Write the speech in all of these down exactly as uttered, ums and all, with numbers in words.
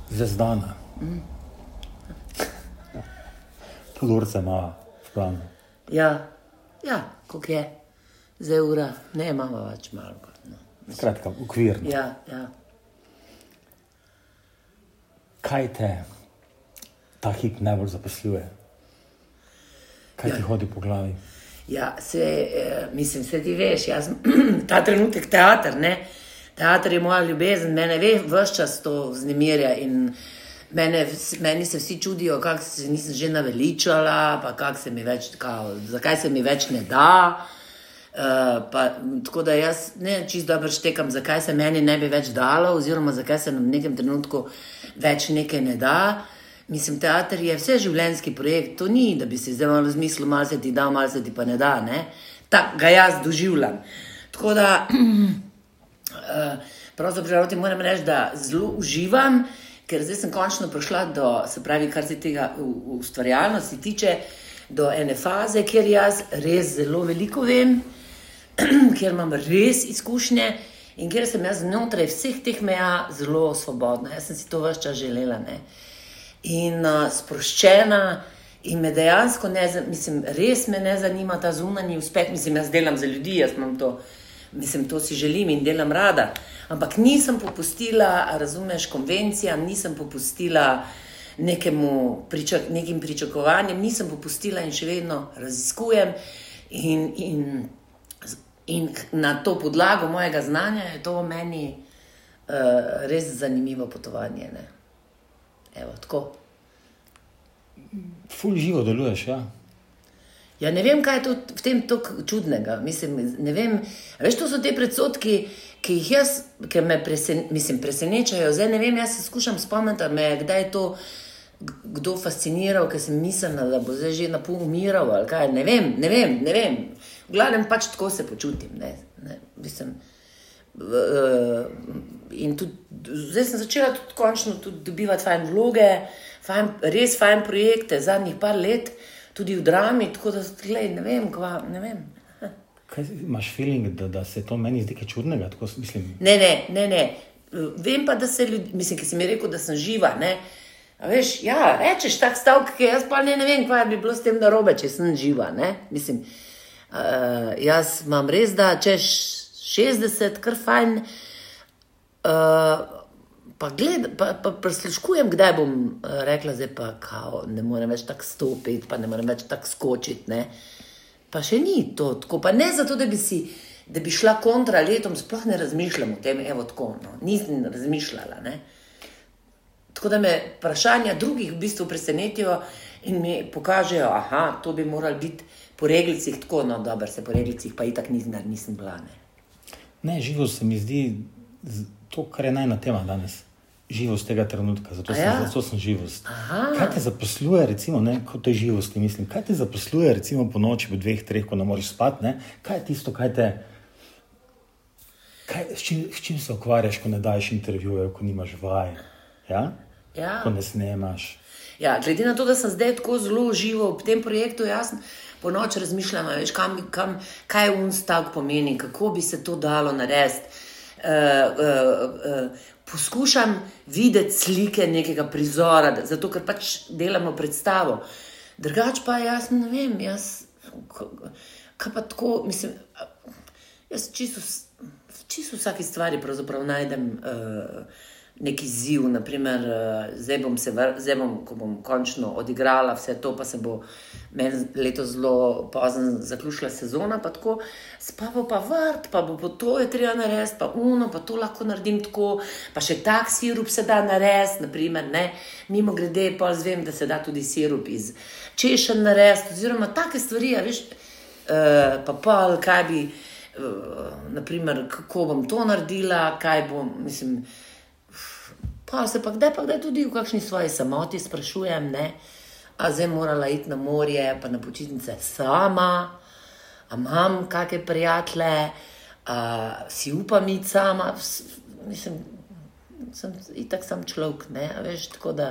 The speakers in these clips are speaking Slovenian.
Zvezdana. Mm. Podurce ima v planu. Ja, ja, koliko je? Zdaj ura, ne, imamo več malo. No. Skratka, ukvirno. Ja, ja. Kaj te ta hip najbolj zaposluje? Kaj ti ja. hodi po glavi? Ja, se, eh, mislim, se ti veš, jaz sem ta trenutek teater, ne? Teater je moja ljubezen, mene ve, ves čas to vznemirja in mene, meni se vsi čudijo, kako se nisem že naveličala, pa kako se mi več, kao, zakaj se mi več ne da. Uh, pa, tako da jaz ne čisto dobro štekam, zakaj se meni ne bi več dalo, oziroma zakaj se nam v nekem trenutku več nekaj ne da. Mislim, teater je vse življenjski projekt, to ni, da bi si zdaj malo zmislil, malo se ti da, malo se ti pa ne da, ne. Tak ga jaz doživljam. Tako da, uh, pravzaprav ti moram reči, da zelo uživam, ker zdaj sem končno prišla do, se pravi, kar se tega ustvarjalnosti tiče, do ene faze, kjer jaz res zelo veliko vem, kjer imam res izkušnje in kjer sem jaz znotraj vseh teh meja zelo svobodna. Jaz sem si to ves čas želela, ne. In uh, sproščena in me dejansko ne, mislim, res me ne zanima ta zunanji uspeh, mislim, jaz delam za ljudi, jaz imam to, mislim, to si želim in delam rada, ampak nisem popustila, razumeš, konvencijam, nisem popustila nekemu, pričak, nekim pričakovanjem, nisem popustila in še vedno raziskujem in, in, in na to podlago mojega znanja je to meni uh, res zanimivo potovanje, ne. Evo, tako. Ful živo deluješ, ja. Ja, ne vem, kaj je to, v tem toliko čudnega. Mislim, ne vem, veš, to so te predsodki, ki jih jaz, ki me presen, mislim, presenečajo. Zdaj ne vem, jaz se skušam spomniti, me kdaj je to kdo fasciniral, ker sem mislila, da bo zdaj že napol umiral, ali kaj, ne vem, ne vem, ne vem. V glavnem pač tako se počutim, ne, ne, mislim. Uh, in tudi, zdaj sem začela tudi končno tudi dobivati fajn vloge, fajn, res fajn projekte zadnjih par let, tudi v drami, tako da, glej, ne vem, kva, ne vem. Kaj imaš feeling, da, da se to meni zdi kaj čudnega, tako mislim? Ne, ne, ne, ne, vem pa, da se ljudi, mislim, ki si mi rekel, da sem živa, ne, a veš, ja, rečeš tak stavk, ki jaz pa ne, ne vem, kva bi bilo s tem narobe, če sem živa, ne, mislim, uh, jaz imam res, da češ šestdeset, kar fajn, uh, pa gled, pa, pa presluškujem, kdaj bom uh, rekla, zdaj pa kao, ne morem več tak stopiti, pa ne morem več tak skočiti, ne. Pa še ni to, tako, pa ne zato, da bi si, da bi šla kontra letom, sploh ne razmišljam o tem, evo tako, no, nisem razmišljala, ne. Tako da me vprašanja drugih v bistvu presenetijo in mi pokažejo, aha, to bi moralo biti po reglicih tako, no, dobro, se po reglicih pa itak nisem, nisem bila, ne. Ne, živost se mi zdi to, kar je najna tema danes. Živost tega trenutka, zato sem, ja? zato sem živost. Aha. Kaj te zaposluje, recimo, ne, kot tej živosti, mislim, kaj te zaposluje, recimo, po noči, po dveh, treh, ko ne moreš spati, ne, kaj je tisto, kaj te, kaj, s, čim, s čim se ukvarjaš, ko ne daješ intervjuje, ko nimaš vaj, ja? Ja. Ko ne snemaš. Ja, glede na to, da sem zdaj tako zelo živo v tem projektu, jaz po noč razmišljam, veš, kam, kam, kaj un stavek pomeni, kako bi se to dalo narediti. Uh, uh, uh, poskušam videti slike nekega prizora, zato ker pač delamo predstavo. Drugač pa jaz ne vem, jaz, kaj pa tako, mislim, jaz čisto, čisto vsaki stvari pravzaprav najdem uh, neki ziv, naprimer, uh, zdaj bom se, zdaj bom, ko bom končno odigrala vse to, pa se bo meni leto zelo pozno zaključila sezona, pa tako, pa bo pa vrt, pa bo po to je treba narediti, pa uno, pa to lahko naredim tako, pa še tak sirup se da narediti, naprimer, ne, mimo grede, pol zvem, da se da tudi sirup iz češenj narediti, oziroma take stvari, a veš, uh, pa pol, kaj bi, uh, naprimer, kako bom to naredila, kaj bom, mislim, pa se pa kdaj pa kdaj tudi v kakšni svoji samoti sprašujem, ne, a zdaj morala iti na morje, pa na počitnice sama, a imam kakšne prijatelje, a si upam iti sama, mislim, sem itak sam človek, ne, a veš, tako da.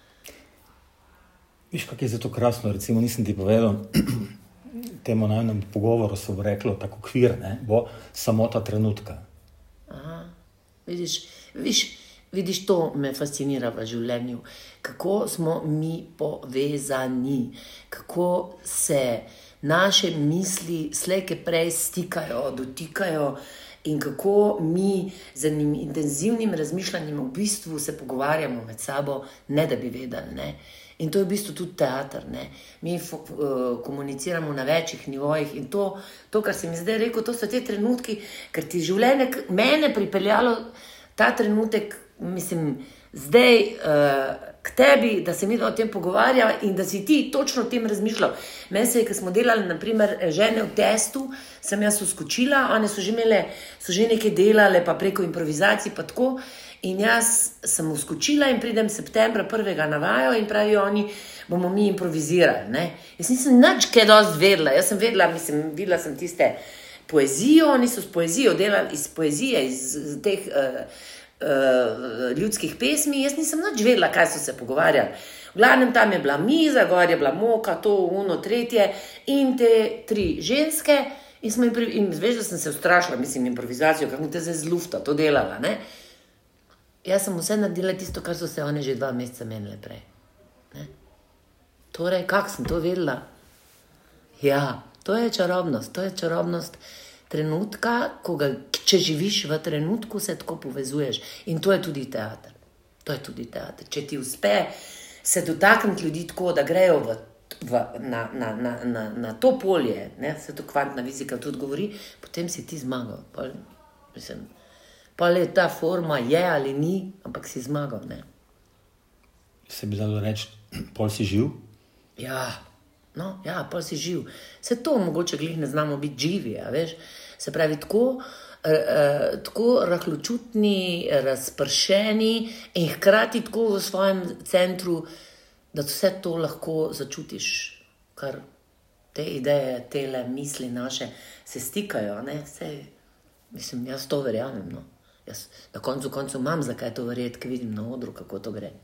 Viš, kak je zato krasno, recimo, nisem ti povedal, temu najnem pogovoru se bo reklo tako kvir, ne, bo samota trenutka. Aha, vidiš, viš, vidiš, to me fascinira v življenju, kako smo mi povezani, kako se naše misli slejke prej stikajo, dotikajo in kako mi z enim intenzivnim razmišljanjem v bistvu se pogovarjamo med sabo, ne da bi vedeli, ne. In to je v bistvu tudi teater, ne. Mi uh, komuniciramo na večjih nivojih in to, to, kar si mi zdaj rekel, to so te trenutki, ker ti življenje mene pripeljalo ta trenutek, mislim, zdaj uh, k tebi, da se mi o tem pogovarjava in da si ti točno o tem razmišljal. Meni se je, ko smo delali, naprimer, žene v testu, sem jaz uskočila, one so že imele, so že nekaj delale, pa preko improvizacij, pa tako, in jaz sem uskočila in pridem septembra prvega na vajo in pravijo oni, bomo mi improvizirali, ne. Jaz nisem nič kaj dosti vedela, jaz sem vedela, mislim, videla sem tiste poezijo, oni so s poezijo delali, iz poezije, iz teh uh, Uh, ljudskih pesmi, jaz nisem nič vedela, kaj so se pogovarjali. V glavnem tam je bila miza, gor je bila moka, to, uno, tretje in te tri ženske in smo jim, in veš, da sem se ustrašila, mislim, improvizacijo, kako te zdaj z lufta to delala, ne. Jaz sem vse naredila tisto, kar so se one že dva meseca menile prej, ne. Torej, kako sem to vedela? Ja, to je čarobnost, to je čarobnost trenutka, ko ga, če živiš v trenutku, se tako povezuješ. In to je tudi teater. To je tudi teater. Če ti uspe se dotakniti ljudi tako, da grejo v, v, na, na, na, na, na to polje, ne, se to kvantna fizika tudi govori, potem si ti zmagal. Pa, mislim, pa le ta forma je ali ni, ampak si zmagal, ne. Se bi dalo reči, pol si živ? Ja, no, ja, pol si živ. Se to mogoče glih ne znamo biti živi, a veš. Se pravi, tako, eh, tako rahločutni, razpršeni in hkrati tako v svojem centru, da vse to lahko začutiš, kar te ideje, tele misli naše se stikajo, ne, vse, mislim, jaz to verjamem, no. Jaz na koncu koncu imam zakaj to verjeti, ker vidim na odru, kako to gre.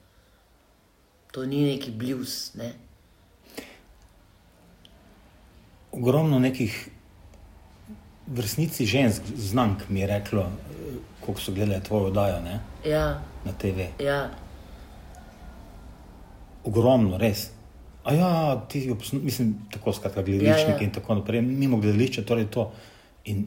To ni neki blues, ne. Ogromno nekih v resnici žensk znank mi je reklo, koliko so gledali tvojo oddajo, ne? Ja. Na te ve. Ja. Ogromno, res. A ja, ti, mislim, tako skratka gledaličniki ja, ja. In tako naprej, mimo gledališča, torej to. In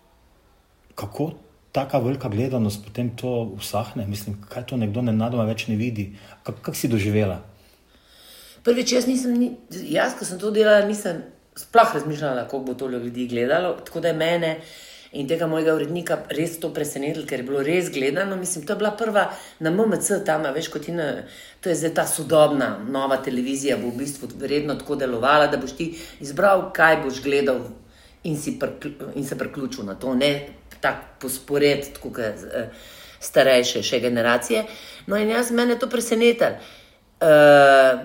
kako taka velika gledanost potem to usahne? Mislim, kaj to nekdo nenadoma več ne vidi? Kak, kak si doživela? Prvič, jaz nisem, jaz, ko sem to delala, nisem sploh razmišljala, koliko bo to ljudi gledalo, tako da je mene in tega mojega urednika res to presenetilo, ker je bilo res gledano. Mislim, to je bila prva na M M C tam, veš, kot in to je zdaj ta sodobna nova televizija, bo v bistvu verjetno tako delovala, da boš ti izbral, kaj boš gledal in, si prkl, in se priključil na to, ne tak pospored, tako kot starejše še generacije. No in jaz, mene to presenetilo. Uh,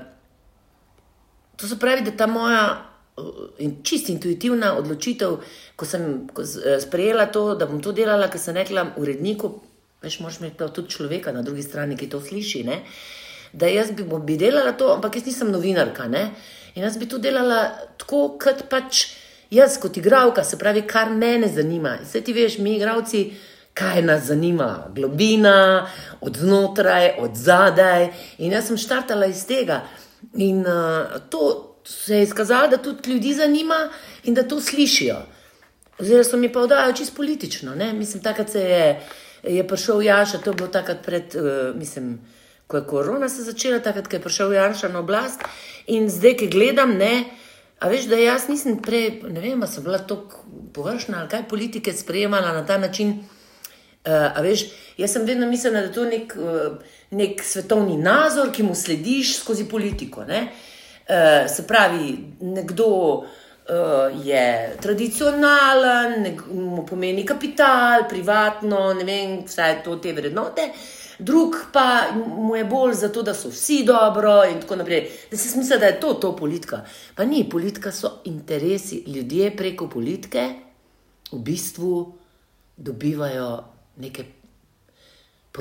to se pravi, da ta moja in čist intuitivna odločitev, ko sem ko sprejela to, da bom to delala, ker sem rekla uredniku, veš, moraš imeti tudi človeka na drugi strani, ki to sliši, ne, da jaz bi, bi delala to, ampak jaz nisem novinarka, ne, in jaz bi to delala tako, kot pač jaz kot igralka, se pravi, kar mene zanima. In se ti veš, mi igralci, kaj nas zanima, globina, od znotraj, od zadaj, in jaz sem štartala iz tega in uh, to se je izkazalo, da tudi ljudi zanima in da to slišijo. Oziroma so mi pa oddajajo čisto politično, ne. Mislim, takrat se je, je prišel Janša, to je bilo takrat pred, uh, mislim, ko je korona se začela, takrat, ko je prišel Janša na oblast in zdaj, ki gledam, ne, a veš, da jaz nisem prej, ne vem, a sem bila toliko površna ali kaj politike sprejemala na ta način, uh, a veš, jaz sem vedno mislila, da to nek, uh, nek svetovni nazor, ki mu slediš skozi politiko, ne. Uh, se pravi, nekdo uh, je tradicionalen, nek, mu pomeni kapital, privatno, ne vem, vsaj to te vrednote, drug pa mu je bolj zato, da so vsi dobro in tako naprej. Da si smisla, da je to, to politika. Pa ni, politika so interesi. Ljudje preko politike v bistvu dobivajo neke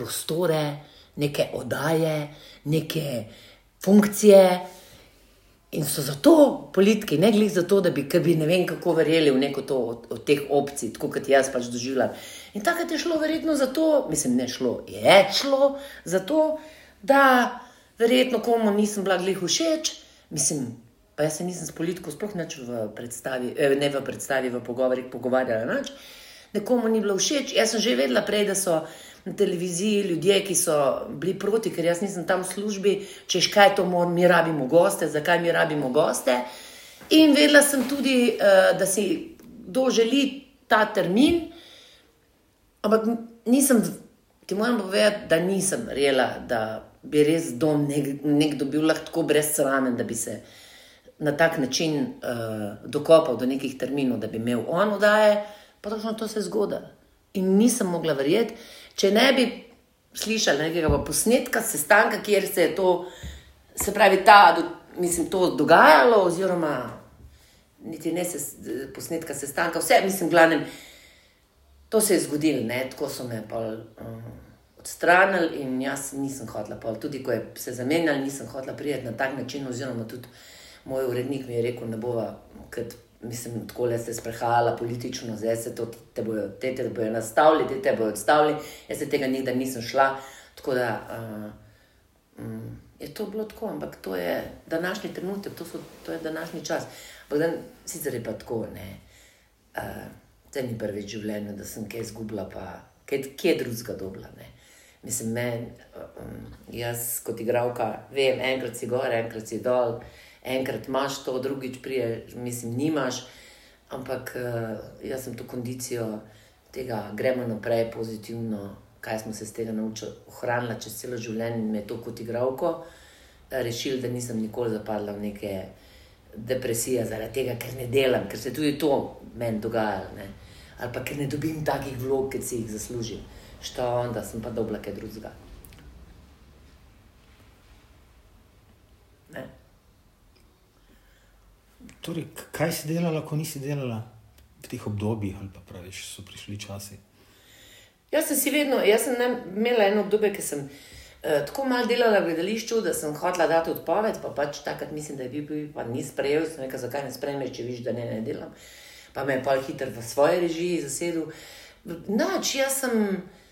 prostore, neke oddaje, neke funkcije. In so zato politiki, ne glih zato, da bi, ker bi ne vem kako verjeli v neko to od, od teh opcij, tako kot jaz pač doživljam. In takrat je šlo verjetno zato, mislim, ne šlo, je šlo zato, da verjetno komu nisem bila glih všeč, mislim, pa jaz se nisem s politiko sploh nič v predstavi, ne v predstavi, v pogovorih pogovarjala nič, nekomu ni bilo všeč. Jaz sem že vedela prej, da so na televiziji ljudje, ki so bili proti, ker jaz nisem tam v službi, češ kaj to mor, mi rabimo goste, zakaj mi rabimo goste. In vedela sem tudi, da si kdo želi ta termin, ampak nisem, ti moram povedati, da nisem verjela, da bi res dom nek, nekdo bil lahko tako brezsramen, da bi se na tak način uh, dokopal do nekih terminov, da bi imel on odaje, pa točno to se je zgodilo. In nisem mogla verjeti, če ne bi slišala nekega posnetka, sestanka, kjer se je to, se pravi, ta, mislim, to dogajalo, oziroma niti ne se, posnetka sestanka, vse, mislim, glavnem, to se je zgodilo, ne, tako so me pa um, odstranili in jaz nisem hotela, pa tudi ko je se zamenjali, nisem hotela prijeti na tak način, oziroma tudi moj urednik mi je rekel, ne bova, kad, mislim, takole se sprehajala politično, zdaj se to, te bojo, te te bojo nastavili, te te bojo odstavili, jaz se tega nikdar nisem šla, tako da uh, um, je to bilo tako, ampak to je današnji trenutek, to, so, to je današnji čas. Ampak dan, sicer je pa tako, ne, uh, to ni prvič v življenju, da sem kaj izgubila, pa kaj, kje drugega dobila, ne. Mislim, men, um, jaz kot igralka vem, enkrat si gor, enkrat si dol, enkrat imaš to, drugič prije, mislim, nimaš, ampak uh, jaz sem to kondicijo tega, gremo naprej pozitivno, kaj smo se z tega naučili, ohranila čez celo življenje in me je to kot igralko rešil, da nisem nikoli zapadla v neke depresije zaradi tega, ker ne delam, ker se tudi to meni dogajalo, ne, ali pa ker ne dobim takih vlog, ki si jih zaslužim, što onda sem pa dobila kaj drugega. Ne. Torej, kaj si delala, ko nisi delala v teh obdobjih, ali pa praviš, so prišli časi? Jaz sem si vedno, jaz sem imela eno obdobje, ki sem uh, tako malo delala v gledališču, da sem hotela dati odpoved, pa pač takrat mislim, da je bil, pa ni sprejel, sem rekel, zakaj ne sprejmeš, če viš, da ne, ne delam. Pa me je pol hiter v svoje režiji zasedel. Nač, jaz sem,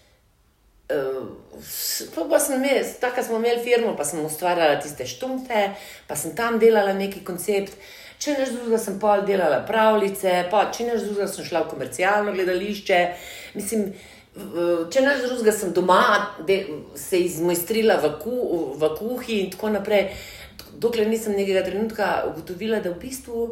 uh, pa sem imel, takrat smo imeli firmo, pa sem ustvarjala tiste štumfe, pa sem tam delala neki koncept. Če neč drugega sem pol delala pravljice, pa če neč drugega sem šla v komercialno gledališče, mislim, če neč drugega sem doma de, se izmojstrila v, ku, v kuhi in tako naprej, dokler nisem nekega trenutka ugotovila, da v bistvu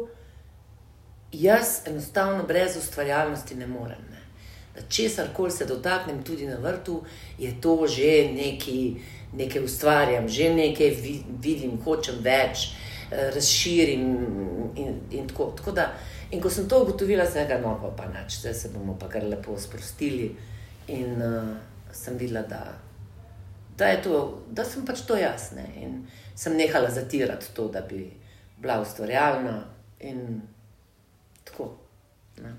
jaz enostavno brez ustvarjalnosti ne morem, ne. Da česarkoli se dotaknem tudi na vrtu, je to že nekaj, nekaj ustvarjam, že nekaj vidim, hočem več, razširim in, in tako. Tako da, in ko sem to ugotovila, se ga no pa, pa nač, zdaj se bomo pa kar lepo sprostili in uh, sem videla, da, da je to, da sem pač to jaz, ne, in sem nehala zatirati to, da bi bila ustvarjalna in tako, ne.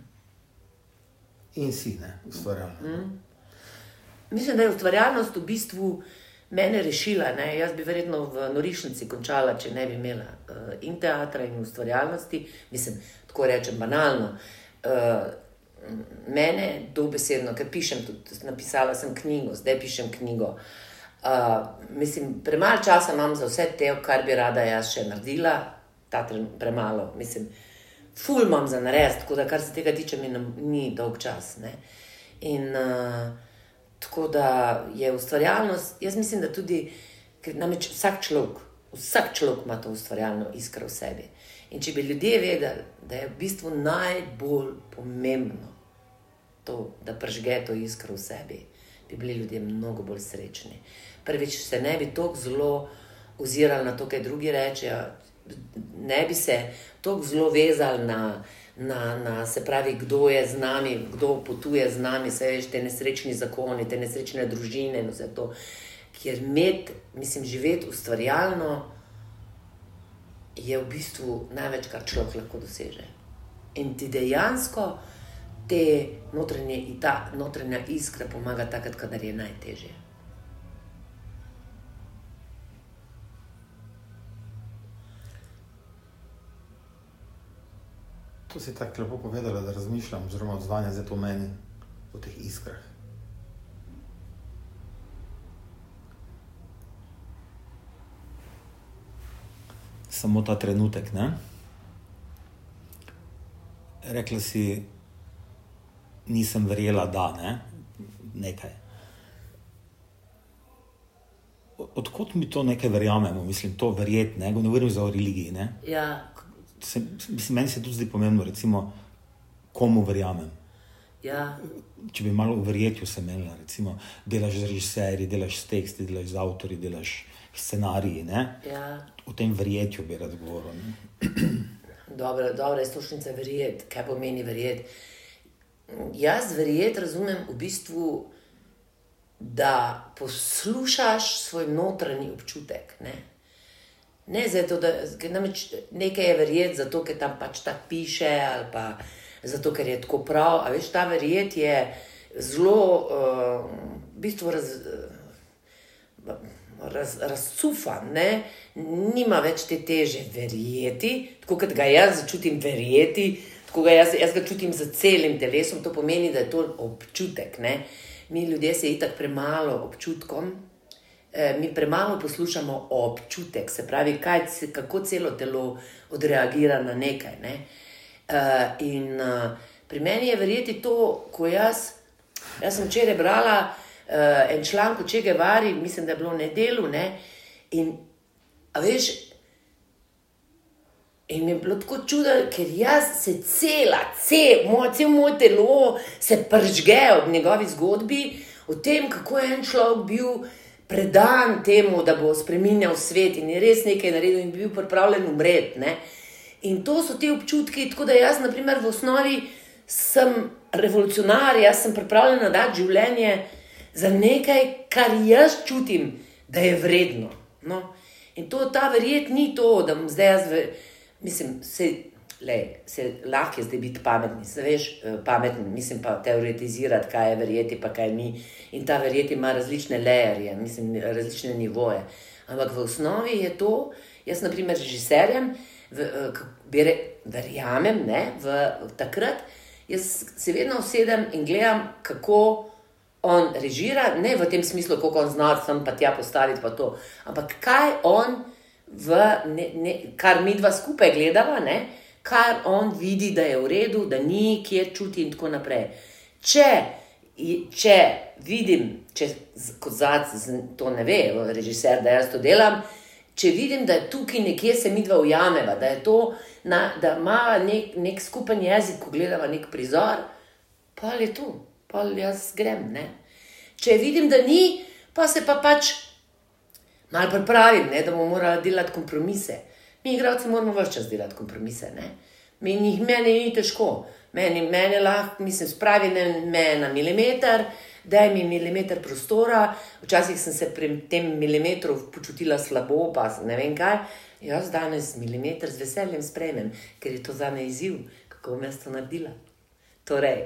In si, ne, ustvarjalna. Mm. Mislim, da je ustvarjalnost v bistvu mene rešila, ne, jaz bi verjetno v norišnici končala, če ne bi imela uh, in teatra in ustvarjalnosti, mislim, tako rečem banalno, uh, mene dobesedno, ker pišem tudi, napisala sem knjigo, zdaj pišem knjigo, uh, mislim, premalo časa imam za vse te, kar bi rada jaz še naredila, ta premalo, mislim, ful imam za narediti, tako da kar se tega tiče, mi ni dolg čas, ne, in uh, tako da je ustvarjalnost, jaz mislim, da tudi, ker namreč vsak človek, vsak človek ima to ustvarjalno iskro v sebi. In če bi ljudje vedeli, da je v bistvu najbolj pomembno to, da pržge to iskro v sebi, bi bili ljudje mnogo bolj srečni. Prvič se ne bi toliko zelo ozirali na to, kaj drugi rečejo, ne bi se toliko zelo vezali na Na, na, se pravi, kdo je z nami, kdo potuje z nami, se veš, te nesrečni zakoni, te nesrečne družine in vse to. Ker med, mislim, živeti ustvarjalno je v bistvu največ, kar človek lahko doseže. In ti dejansko te notranje, ta notranja iskra pomaga takrat, kadar je najtežje. To si tako lepo povedala, da razmišljam, oziroma odzvanja zdaj to meni o teh iskrah. Samo ta trenutek, ne? Rekla si, nisem verjela, da, ne? Nekaj. Odkot mi to nekaj verjamemo? Mislim, to verjeti, ne? Ne govorim za o religiji, ne? Ja. Se, mislim, meni se tudi zdi pomembno, recimo, komu verjamem. Ja. Če bi malo o verjetju se menila, recimo, delaš z režiserji, delaš s teksti, delaš z avtorji, delaš scenariji, ne? Ja. O tem verjetju bi rad govoril, ne? Dobro, dobro, jaz točnica verjeti. Kaj pomeni verjeti? Jaz verjeti razumem v bistvu, da poslušaš svoj notranji občutek, ne? Ne zato, da namreč nekaj je verjeti zato, ker tam pač tako piše ali pa zato, ker je tako prav. A veš, ta verjet je zelo uh, v bistvu raz, raz, razcufan, ne? Nima več te teže verjeti, tako kot ga jaz čutim verjeti, tako ga jaz, jaz ga čutim za celim telesom, to pomeni, da je to občutek, ne? Mi ljudje se itak premalo občutkom, mi premalo poslušamo občutek, se pravi, kaj, kako celo telo odreagira na nekaj, ne? In pri meni je verjeti to, ko jaz, jaz sem včeraj brala en članek o Che Guevari, mislim, da je bilo v Nedelu, ne? In, a veš, in mi je bilo tako čudo, ker jaz se cela, cel, moj, cel moj telo se pržge od njegovi zgodbi, o tem, kako je en človek bil predan temu, da bo spreminjal svet in je res nekaj naredil in bil pripravljen umreti, ne. In to so te občutki, tako da jaz, na primer, v osnovi sem revolucionar, jaz sem pripravljena dati življenje za nekaj, kar jaz čutim, da je vredno, no. In to, ta verjet ni to, da bom zdaj jaz, ve, mislim, se, lej, se lahko je zdaj biti pametni, se veš, pametni, mislim pa teoretizirati, kaj je verjeti, pa kaj ni. In ta verjeti ima različne layerje, mislim, različne nivoje. Ampak v osnovi je to, jaz na primer režiserjem, v, v, verjamem, ne, v, v takrat, jaz se vedno usedem in gledam, kako on režira, ne v tem smislu, koliko on zna sem pa tja postaviti pa to, ampak kaj on, v ne, ne, kar mi dva skupaj gledava, ne, kar on vidi, da je v redu, da ni, kjer čuti in tako naprej. Če, če vidim, če kot zac, to ne ve, režiser, da jaz to delam, če vidim, da je tukaj nekje se mi dva ujameva, da je to, na, da ima nek, nek skupen jezik, ko gledava nek prizor, pa je to, pa jaz grem, ne. Če vidim, da ni, pa se pa pač malo pripravim, ne, da bomo morali delati kompromise. Mi igralci moramo ves čas delati kompromise, ne. Meni, meni ni težko. Meni, meni lahko, mislim, spravi me na milimeter, daj mi milimeter prostora. Včasih sem se pri tem milimetru počutila slabo, pa ne vem kaj. Jaz danes milimeter z veseljem sprejmem, ker je to zame izziv, kako bom jaz to naredila. Torej,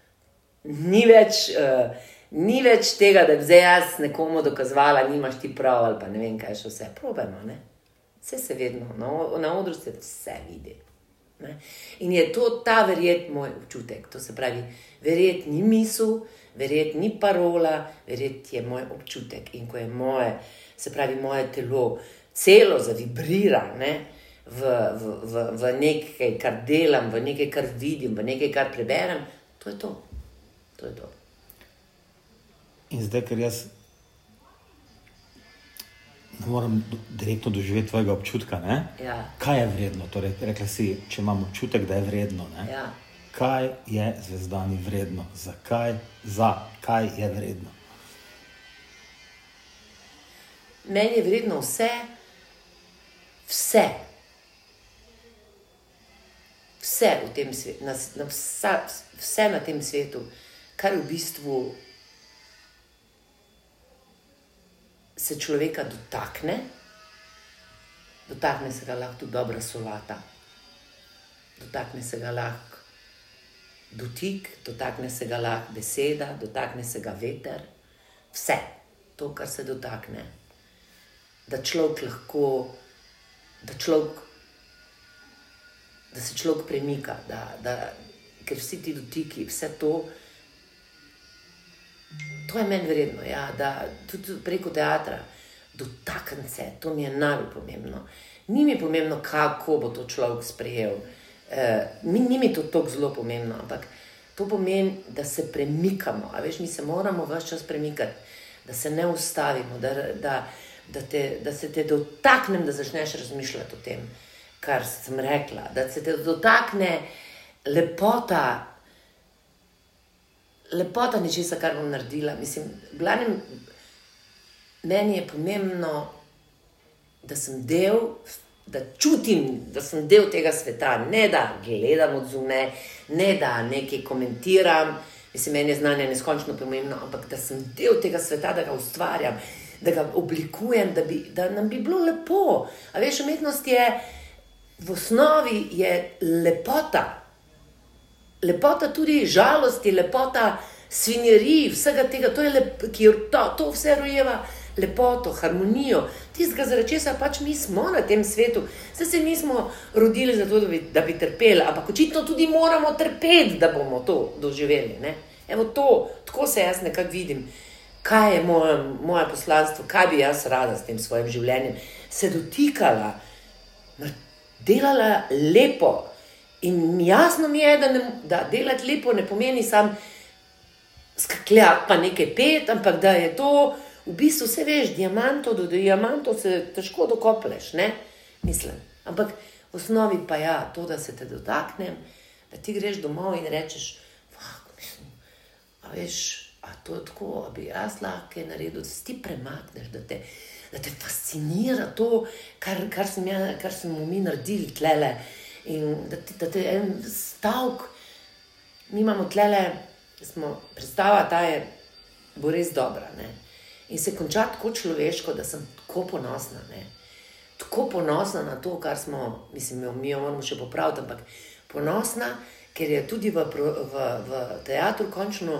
ni več, uh, ni več tega, da bi zdaj jaz nekomu dokazovala, nimaš ti prav ali pa ne vem kaj še vse. Probajmo, ne. Vse se vedno, na, na odru se vse vidi. Ne? In je to ta verjet moj občutek. To se pravi, verjet ni misel, verjet ni parola, verjet je moj občutek. In ko je moje, se pravi, moje telo celo zavibrira, ne? v, v, v, v nekaj, kar delam, v nekaj, kar vidim, v nekaj, kar preberem, to je to. To je to. In zdaj, ker jaz ne moram direktno doživeti tvojega občutka, ne? Ja. Kaj je vredno? Torej, rekla si, če imam občutek, da je vredno, ne? Ja. Kaj je Zvezdani vredno? Zakaj? Za kaj je vredno? Meni je vredno vse, vse. Vse v tem svetu, na, na vsa, vse na tem svetu, kar v bistvu se človeka dotakne, dotakne se ga lahko tudi dobra solata, dotakne se ga lahko dotik, dotakne se ga lahko beseda, dotakne se ga veter, vse, to, kar se dotakne. Da človek lahko, da človek da se človek premika, da, da, ker vsi ti dotiki, vse to, to je meni vredno, ja, da tudi preko teatra dotakniti se, to mi je najbolj pomembno. Ni mi pomembno, kako bo to človek sprejel, e, ni mi to tako zelo pomembno, ampak to pomeni, da se premikamo, a veš, mi se moramo ves čas premikati, da se ne ustavimo, da, da, da, te, da se te dotaknem, da začneš razmišljati o tem, kar sem rekla, da se te dotakne lepota, lepota nečesa, kar bom naredila. Mislim, v glavnem, meni je pomembno, da sem del, da čutim, da sem del tega sveta, ne da gledam od zunaj, ne da nekaj komentiram, mislim, meni je znanje neskončno pomembno, ampak da sem del tega sveta, da ga ustvarjam, da ga oblikujem, da, bi, da nam bi bilo lepo. A veš, umetnost je, v osnovi je lepota. Lepota tudi žalosti, lepota svinjerij, vsega tega, to, je lep, ki, to, to vse rojeva lepoto, harmonijo, tistega, zaradi česa pač mi smo na tem svetu. Saj se nismo rodili zato, da bi, da bi trpeli, ampak očitno tudi moramo trpeti, da bomo to doživeli. Ne? Evo to, tako se jaz nekako vidim, kaj je moje, moje poslanstvo, kaj bi jaz rada s tem svojim življenjem, se dotikala, delala lepo. In jasno mi je, da, ne, da delati lepo ne pomeni sam skakljati pa nekaj pet, ampak da je to, v bistvu se veš, diamantov do diamantov se težko dokoplješ, ne? Mislim. Ampak v osnovi pa ja, to, da se te dotaknem, da ti greš domov in rečeš, fak, mislim, a veš, a to je tako, a bi jaz lahko je naredil, da se ti premakneš, da te, da te fascinira to, kar, kar, sem ja, kar smo mi naredili tlele. In da ti, da ti en stavk, mi imamo tlele, smo, predstava ta je, bo res dobra, ne. In se konča tako človeško, da sem tako ponosna, ne. Tako ponosna na to, kar smo, mislim, mi jo moramo še popraviti, ampak ponosna, ker je tudi v, v, v teatru končno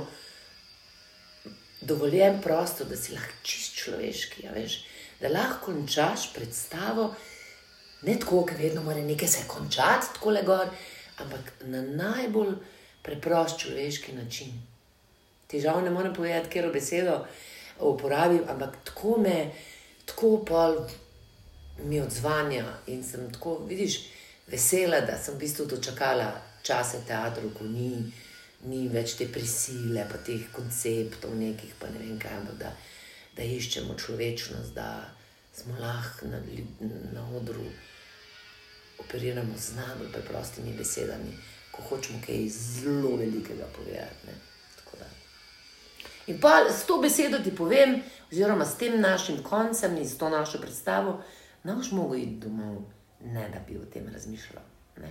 dovoljen prostor, da si lahko čist človeški, ja, veš, da lahko končaš predstavo, ne tako, ker vedno mora nekaj se končati, takole gor, ampak na najbolj preprost človeški način. Težav ne morem povedati, katero besedo uporabim, ampak tako me, tako pol mi odzvanja in sem tako, vidiš, vesela, da sem v bistvu dočakala čase teatru, ko ni, ni več te prisile, pa teh konceptov nekih, pa ne vem kaj, ampak da, da iščemo človečnost, da smo lahko na, na odru, operiramo z najbolj preprostimi besedami, ko hočemo kaj zelo velikega povedati. Ne? Tako da. In pa s to besedo ti povem, oziroma s tem našim koncem in s to našo predstavo, ne boš mogel iti domov, ne da bi o tem razmišljal. Ne?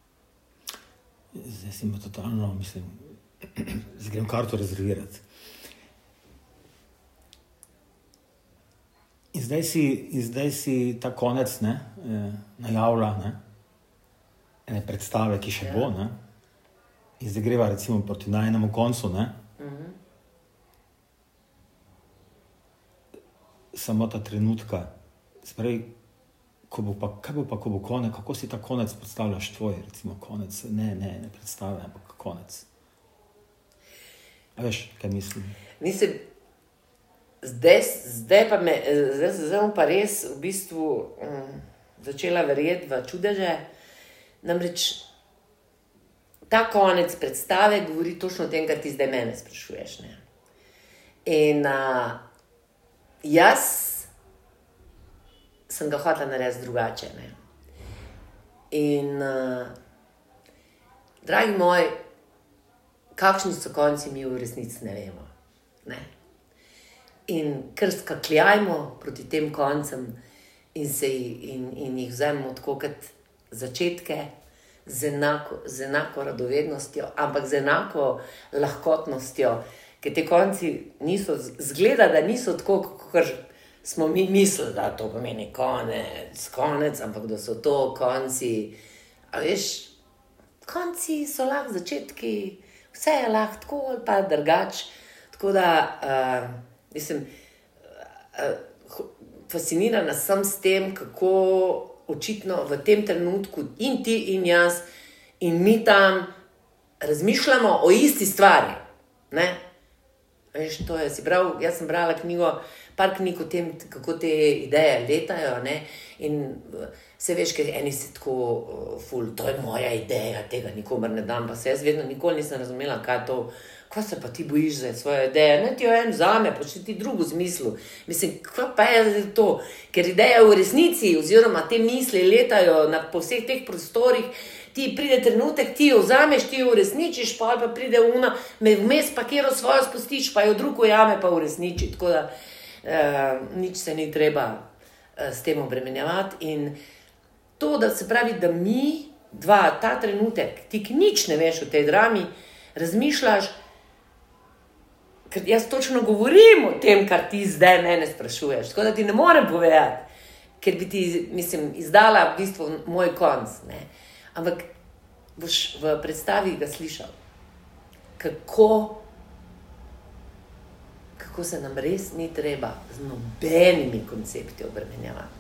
Zdaj si ima totalno, mislim, zdaj grem karto rezervirati. In zdaj si, in zdaj si ta konec, ne, najavlja, ne, ene predstave, ki še ja. Bo, ne, in zdaj greva recimo proti najnemu koncu, ne, uh-huh. Samo ta trenutka, spravi, ko bo pa, kaj bo pa, ko bo konec, kako si ta konec predstavljaš tvoj, recimo konec, ne, ne, ne predstavlja, ampak konec. A veš, kaj mislim? Mislim, Zdaj, zdaj pa me, zdaj, zdaj pa res v bistvu um, začela verjeti v čudeže. Namreč ta konec predstave govori točno o tem, kar ti zdaj mene sprašuješ. Ne? In uh, jaz sem ga hotela narediti drugače. Ne? In uh, dragi moj, kakšni so konci, mi v resnici ne vemo. Ne? In kar skakljajmo proti tem koncem in, se, in, in jih vzemimo tako kot začetke z enako, z enako radovednostjo, ampak z enako lahkotnostjo, ker te konci niso, zgleda, da niso tako, kot smo mi mislili, da to pomeni konec, konec, ampak da so to konci, a veš, konci so lahko začetki, vse je lahko tako ali pa drugač, tako da uh, Mislim, fascinirana sem s tem, kako očitno v tem trenutku in ti in jaz in mi tam razmišljamo o isti stvari. Ne? Veš, to je, si bral, jaz sem brala knjigo, par knjig o tem, kako te ideje letajo, ne? In se veš, ker eni si tako uh, ful, to je moja ideja, tega nikomer ne dam, pa se jaz vedno nikoli nisem razumela, kaj to, ko se pa ti bojiš za svoje ideje, ne ti jo en vzame, pa še ti drugo zmislu. Mislim, kva pa je to, ker ideja v resnici, oziroma te misli letajo na, po vseh teh prostorih, ti pride trenutek, ti jo vzameš, ti jo uresničiš, pa ali pa pride una, me vmes pa kjero svojo spustiš, pa jo drugo jame pa uresniči, tako da eh, nič se ni treba eh, s tem obremenjevati. In to, da se pravi, da mi dva, ta trenutek, ti ki nič ne veš o tej drami, razmišljaš, ker jaz točno govorim o tem, kar ti zdaj mene sprašuješ, tako da ti ne morem povedati, ker bi ti, mislim, izdala v bistvu moj konc, ne. Ampak boš v predstavi ga slišal, kako, kako se nam res ni treba z nobenimi koncepti obremenjevati.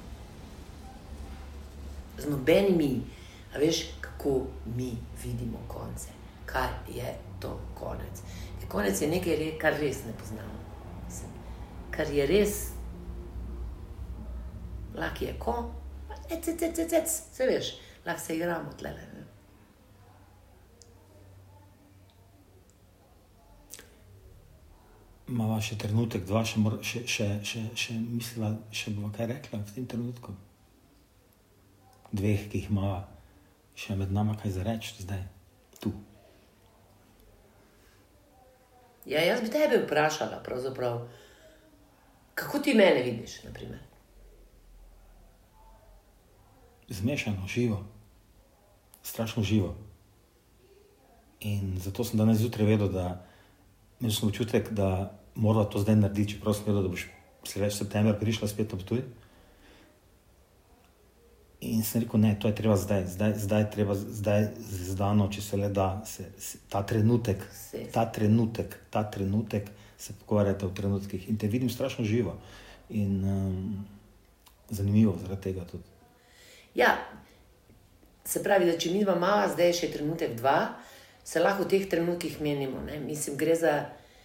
Z nobenimi, a veš, kako mi vidimo konce, kaj je to konec. Ker konec je nekaj, kar res ne poznamo. Mislim, kar je res, lahko je ko, ec, ec, ec, ec, ec, se veš, lahko se igramo tlele. Ne? Mava še trenutek, dva, še, mora, še, še, še, še mislila, še bova kaj rekla v tem trenutku. Dveh, ki jih mava, še med nama kaj za reči zdaj, tu. Ja, jaz bi tebe vprašala, pravzaprav, kako ti mene vidiš, na primer? Zmešano, živo. Strašno živo. In zato sem danes zjutraj vedel, da imel sem občutek, da mora to zdaj narediti, čeprav sem vedel, da boš sledeči september prišla spet na Ptuj. In sem rekel, ne, to je treba zdaj, zdaj, zdaj treba, zdaj zdano, če se le da, se, se, ta trenutek, ta trenutek, ta trenutek se pogovarjate v trenutkih in te vidim strašno živo in um, zanimivo zaradi tega tudi. Ja, se pravi, da če mi dva mava, zdaj še trenutek dva, se lahko v teh trenutkih menimo, ne, mislim, gre za,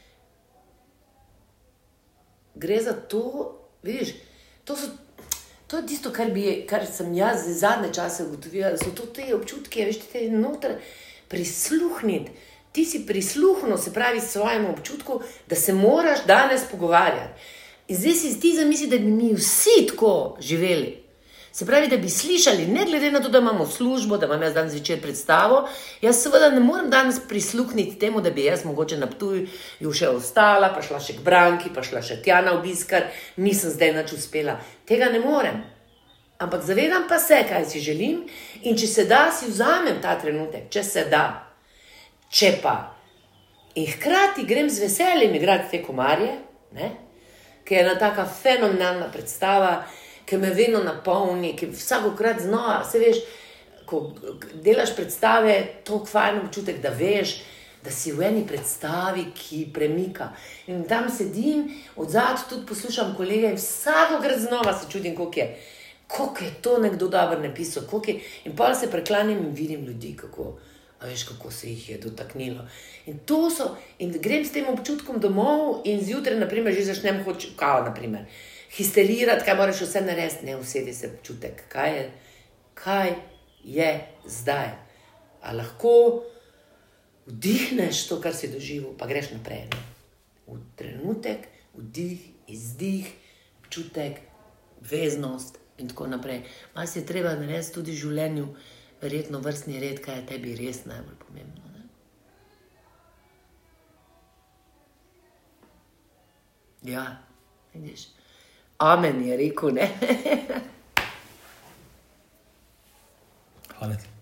gre za to, vidiš, to so, to je tisto, kar bi, kar sem jaz zadnje čase ugotovila, da so to te občutke, veš, te noter prisluhniti, ti si prisluhnil, se pravi, svojemu občutku, da se moraš danes pogovarjati. In zdaj si ti zamisli, da bi mi vsi tako živeli. Se pravi, da bi slišali, ne glede na to, da imamo službo, da imam jaz danes večer predstavo, jaz seveda ne morem danes prisluhniti temu, da bi jaz mogoče na Ptuju še ostala, pa šla še k Branki, pa šla še tja na obiskar, nisem zdaj nič uspela. Tega ne morem. Ampak zavedam pa se, kaj si želim in če se da, si vzamem ta trenutek, če se da. Če pa. In hkrati grem z veseljem igrati te komarje, ne? Ki je ena taka fenomenalna predstava, ki me vedno napolni, ki vsakokrat znova, se veš, ko delaš predstave, toliko fajn občutek, da veš, da si v eni predstavi, ki premika. In tam sedim, odzad tudi poslušam kolege in vsakokrat znova se čudim, koliko je, koliko je to nekdo dobro napisal, koliko je, in potem se preklanjam in vidim ljudi, kako, a veš, kako se jih je dotaknilo. In to so, in grem s tem občutkom domov in zjutraj, naprimer, že začnem hoči, kao, naprimer, histerirati, kaj moraš vse narediti, ne, usedi se občutek, kaj je, kaj je zdaj. A lahko vdihneš to, kar si doživel, pa greš naprej. Ne? V trenutek, vdih, izdih, občutek, veznost in tako naprej. Malo si je treba narediti tudi v življenju, verjetno vrstni red, kaj je tebi res najbolj pomembno. Ne? Ja, vidiš. Amen je rekel, ne? Hvala ti.